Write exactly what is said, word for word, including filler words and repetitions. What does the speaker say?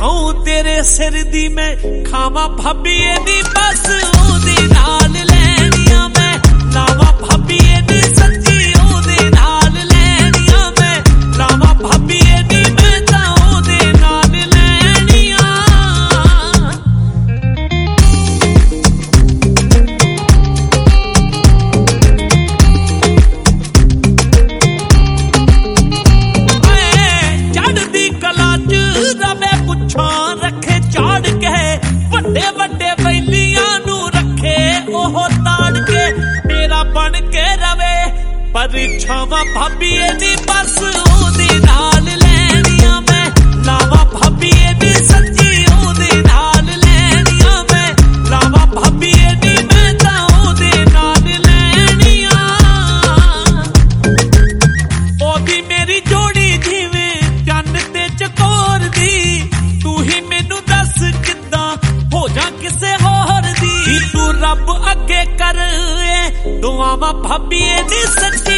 सौ तेरे सिर दी मैं खावा भाभीए दी बस ओदे नाल लैनियां मैं लावा भाभीए दी सच्ची ओदे नाल लैनियां मैं लावा भाभीए दी मैं तां ओदे नाल लैनियां। चढ़दी कला च रवे पुछां रखे चाड़ के वड्डे वड्डे बैलियां नू रखे ओह ताड़ के मेरा बन के रवे परीक्षावां भाभीए दी बस ओदे नाल लैनियां मैं लावा भाभीए दी सच्ची ओदे नाल लैनियां मैं लावा भाभीए दी मैं तां ओदे नाल लैनियां। ओदी मेरी जोड़ी जिवें चन्न ते चकोर दी तू ही मैनू दस किद्दां हो जा किसे होर दी तू रब अगे कर दुआवां भाभीए दी सच्ची